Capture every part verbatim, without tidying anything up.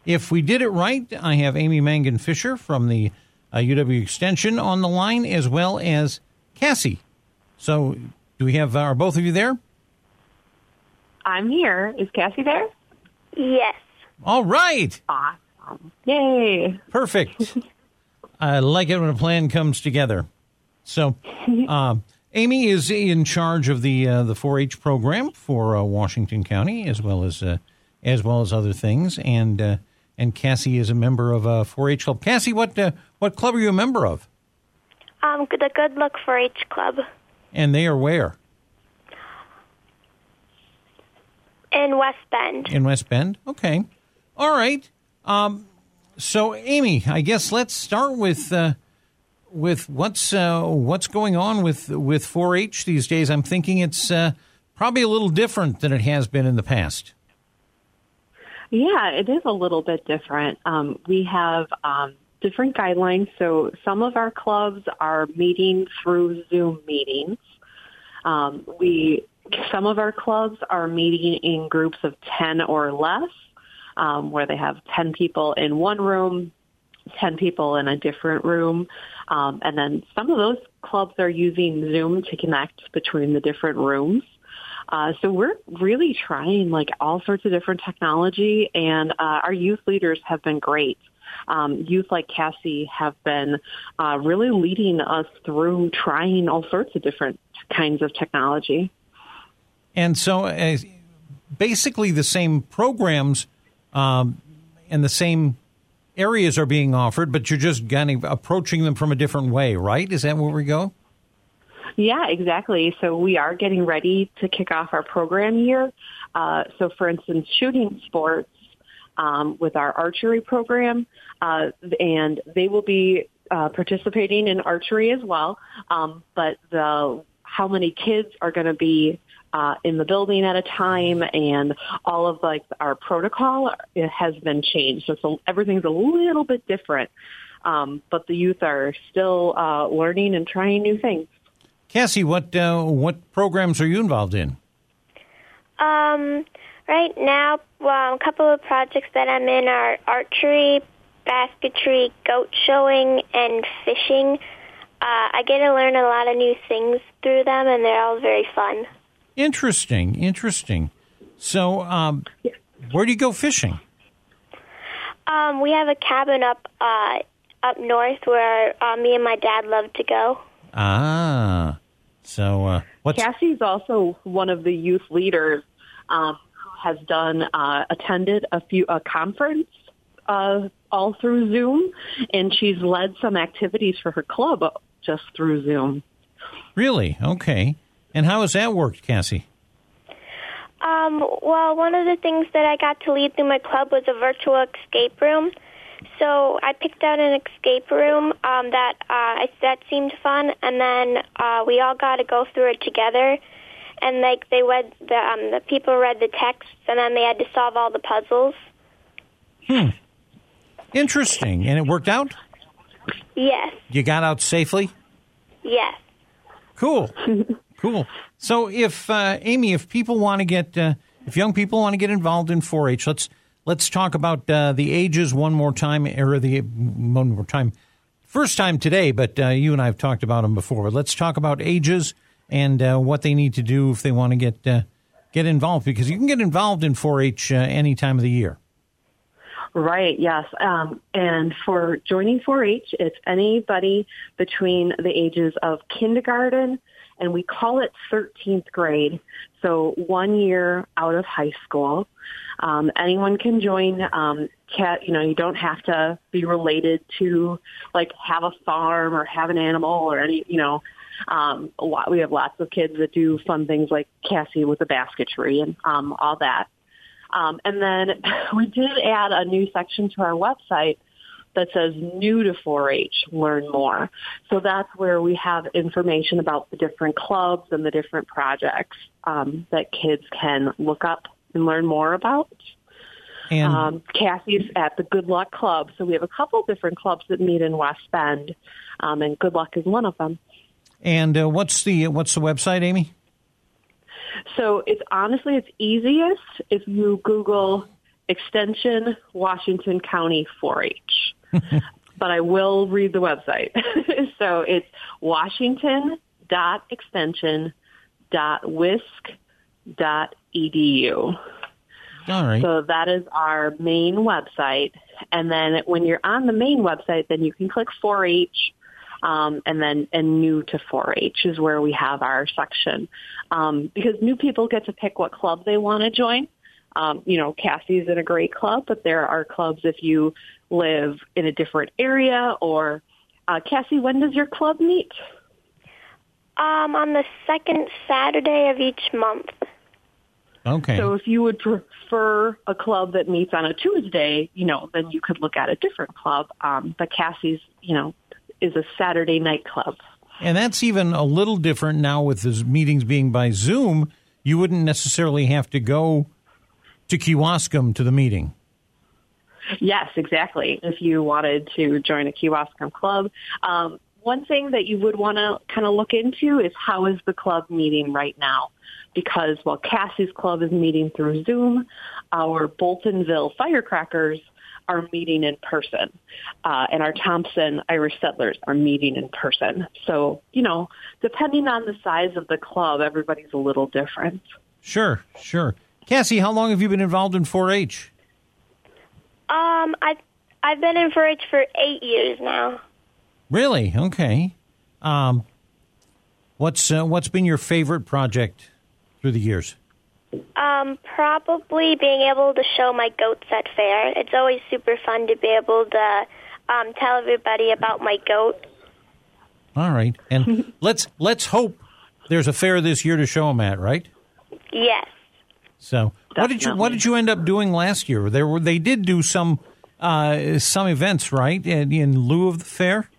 If we did it right, I have Amy Mangan Fisher from the uh, U W Extension on the line, as well as Cassie. So do we have, uh, are both of you there? I'm here. Is Cassie there? Yes. All right. Awesome. Yay. Perfect. I like it when a plan comes together. So uh, Amy is in charge of the uh, the four H program for uh, Washington County, as well as uh, as well as other things, and uh, and Cassie is a member of a four H club. Cassie, what uh, what club are you a member of? Um, the Good Luck four H Club. And they are where? In West Bend. In West Bend? Okay. All right. Um, so, Amy, I guess let's start with uh, with what's uh, what's going on with with four H these days. I'm thinking it's uh, probably a little different than it has been in the past. Yeah, it is a little bit different. Um, we have um, different guidelines. So some of our clubs are meeting through Zoom meetings. Um, we some of our clubs are meeting in groups of ten or less, um, where they have ten people in one room, ten people in a different room. Um, and then some of those clubs are using Zoom to connect between the different rooms. Uh, so we're really trying like all sorts of different technology, and uh, our youth leaders have been great. Um, youth like Cassie have been uh, really leading us through trying all sorts of different kinds of technology. And so uh, basically the same programs um, and the same areas are being offered, but you're just kind of approaching them from a different way, right? Is that where we go? Yeah, exactly. So we are getting ready to kick off our program year. Uh, so, for instance, shooting sports um, with our archery program, uh, and they will be uh, participating in archery as well. Um, but the how many kids are going to be uh, in the building at a time, and all of like our protocol it has been changed. So, so everything's a little bit different, um, but the youth are still uh, learning and trying new things. Cassie, what uh, what programs are you involved in? Um, right now, well, a couple of projects that I'm in are archery, basketry, goat showing, and fishing. Uh, I get to learn a lot of new things through them, and they're all very fun. Interesting, interesting. So, um, where do you go fishing? Um, we have a cabin up uh, up north where uh, me and my dad love to go. Ah, so uh, what's... Cassie's also one of the youth leaders um, who has done, uh, attended a few a conference uh, all through Zoom, and she's led some activities for her club just through Zoom. Really? Okay. And how has that worked, Cassie? Um, well, one of the things that I got to lead through my club was a virtual escape room. So I picked out an escape room um, that uh, that seemed fun, and then uh, we all got to go through it together. And like they read the um, the people read the texts, and then they had to solve all the puzzles. Hmm. Interesting. And it worked out? Yes. You got out safely? Yes. Cool. Cool. So if uh, Amy, if people want to get, uh, if young people want to get involved in four H, let's. Let's talk about uh, the ages one more time, or the one more time. First time today, but uh, you and I have talked about them before. But let's talk about ages and uh, what they need to do if they want to get uh, get involved, because you can get involved in four H uh, any time of the year. Right, yes. Um, and for joining four H, it's anybody between the ages of kindergarten, and we call it thirteenth grade, so one year out of high school. Um, anyone can join. Um, cat, you know, you don't have to be related to, like, have a farm or have an animal or any, you know. Um, a lot, we have lots of kids that do fun things like Cassie with the basketry and um, all that. Um, and then we did add a new section to our website that says new to four H, learn more. So that's where we have information about the different clubs and the different projects um, that kids can look up and learn more about. And um, Cassie's at the Good Luck Club. So we have a couple different clubs that meet in West Bend, um, and Good Luck is one of them. And uh, what's the what's the website, Amy? So it's honestly, it's easiest if you Google extension Washington County four H. But I will read the website. So it's washington dot extension dot wisc dot e d u. All right. So that is our main website. And then when you're on the main website, then you can click four H, um, and then and new to four H is where we have our section. Um, because new people get to pick what club they want to join. Um, you know, Cassie's in a great club, but there are clubs if you live in a different area. Or, uh, Cassie, when does your club meet? Um, on the second Saturday of each month. Okay. So if you would prefer a club that meets on a Tuesday, you know, then you could look at a different club. Um, but Cassie's, you know, is a Saturday night club. And that's even a little different now with the meetings being by Zoom. You wouldn't necessarily have to go to Kewaskum to the meeting. Yes, exactly. If you wanted to join a Kewaskum club. Um, one thing that you would want to kind of look into is how is the club meeting right now? Because while Cassie's club is meeting through Zoom, our Boltonville Firecrackers are meeting in person. Uh, and our Thompson Irish Settlers are meeting in person. So, you know, depending on the size of the club, everybody's a little different. Sure, sure. Cassie, how long have you been involved in four H? Um, I've, I've been in four H for eight years now. Really? Okay. Um, what's uh, what's been your favorite project through the years? Um, probably being able to show my goats at fair. It's always super fun to be able to um, tell everybody about my goat. All right, and let's let's hope there's a fair this year to show them at, right? Yes. So, what did you what did you end up doing last year? There were they did do some uh, some events, right, in, in lieu of the fair.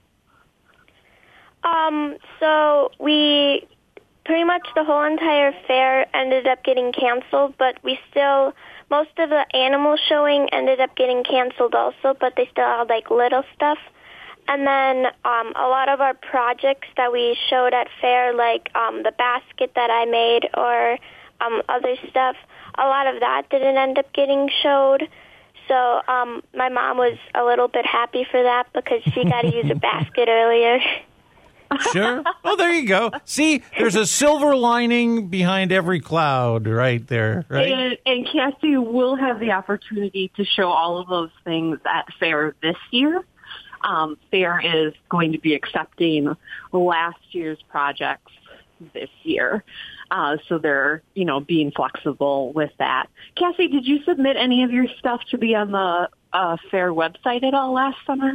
Um. So we. Pretty much the whole entire fair ended up getting canceled, but we still, most of the animal showing ended up getting canceled also, but they still had like little stuff. And then um, a lot of our projects that we showed at fair, like um, the basket that I made or um, other stuff, a lot of that didn't end up getting showed. So um, my mom was a little bit happy for that because she got to use a basket earlier. Sure. Oh, there you go. See, there's a silver lining behind every cloud right there, right? And, and Cassie will have the opportunity to show all of those things at Fair this year. Um, Fair is going to be accepting last year's projects this year. Uh, so they're, you know, being flexible with that. Cassie, did you submit any of your stuff to be on the uh, Fair website at all last summer?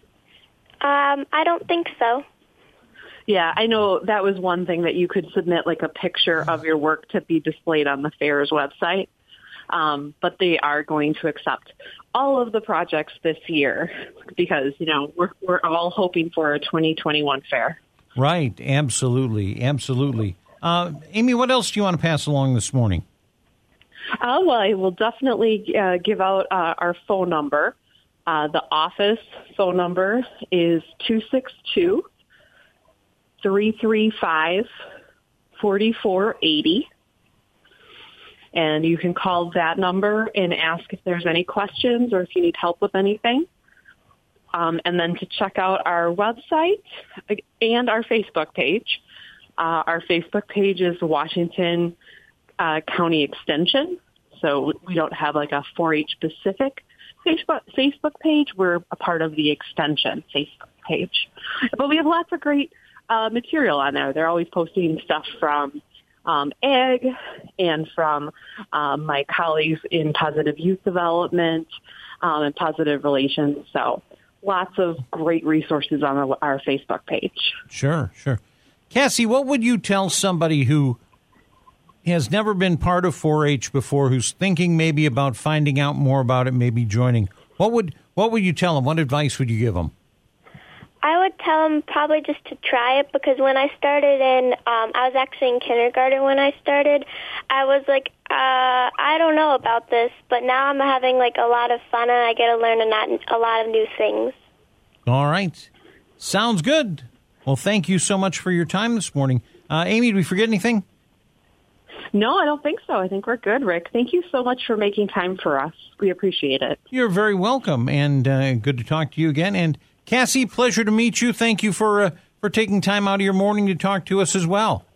Um, I don't think so. Yeah, I know that was one thing that you could submit, like a picture of your work to be displayed on the fair's website. Um, but they are going to accept all of the projects this year because, you know, we're we're all hoping for a twenty twenty-one fair. Right. Absolutely. Absolutely. Uh, Amy, what else do you want to pass along this morning? Uh, well, I will definitely uh, give out uh, our phone number. Uh, the office phone number is two six two, three three five, four four eight zero. And you can call that number and ask if there's any questions or if you need help with anything. Um, and then to check out our website and our Facebook page. Uh, our Facebook page is Washington uh, County Extension. So we don't have like a four H specific Facebook, Facebook page. We're a part of the Extension Facebook page. But we have lots of great uh, material on there. They're always posting stuff from Um, ag and from um, my colleagues in positive youth development um, and positive relations. So lots of great resources on our, our Facebook page. Sure, sure. Cassie, what would you tell somebody who has never been part of four H before, who's thinking maybe about finding out more about it, maybe joining? What would what would you tell them? What advice would you give them? I would tell them probably just to try it because when I started in, um, I was actually in kindergarten when I started. I was like, uh, I don't know about this, but now I'm having like a lot of fun and I get to learn a lot, a lot of new things. All right. Sounds good. Well, thank you so much for your time this morning. Uh, Amy, did we forget anything? No, I don't think so. I think we're good, Rick. Thank you so much for making time for us. We appreciate it. You're very welcome, and uh, good to talk to you again. And Cassie, pleasure to meet you. Thank you for uh, for taking time out of your morning to talk to us as well.